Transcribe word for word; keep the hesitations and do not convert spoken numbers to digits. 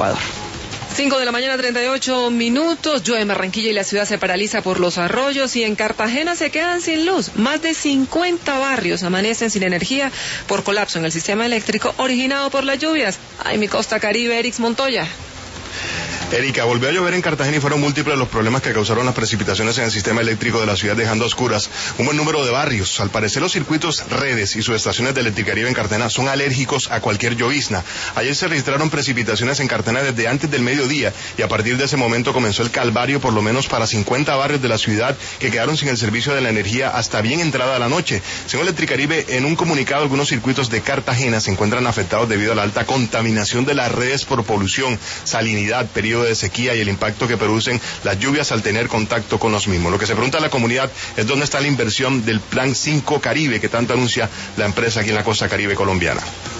Ecuador. cinco de la mañana, treinta y ocho minutos. Llueve en Barranquilla y la ciudad se paraliza por los arroyos, y en Cartagena se quedan sin luz. Más de cincuenta barrios amanecen sin energía por colapso en el sistema eléctrico originado por las lluvias. Ay, mi costa caribe, Erix Montoya. Erika, volvió a llover en Cartagena y fueron múltiples los problemas que causaron las precipitaciones en el sistema eléctrico de la ciudad, dejando a oscuras un buen número de barrios. Al parecer, los circuitos redes y subestaciones de Electricaribe en Cartagena son alérgicos a cualquier llovizna. Ayer se registraron precipitaciones en Cartagena desde antes del mediodía, y a partir de ese momento comenzó el calvario, por lo menos para cincuenta barrios de la ciudad que quedaron sin el servicio de la energía hasta bien entrada la noche. Según Electricaribe, en un comunicado, algunos circuitos de Cartagena se encuentran afectados debido a la alta contaminación de las redes por polución, salinidad, periodo de sequía y el impacto que producen las lluvias al tener contacto con los mismos. Lo que se pregunta a la comunidad es dónde está la inversión del Plan cinco Caribe que tanto anuncia la empresa aquí en la costa caribe colombiana.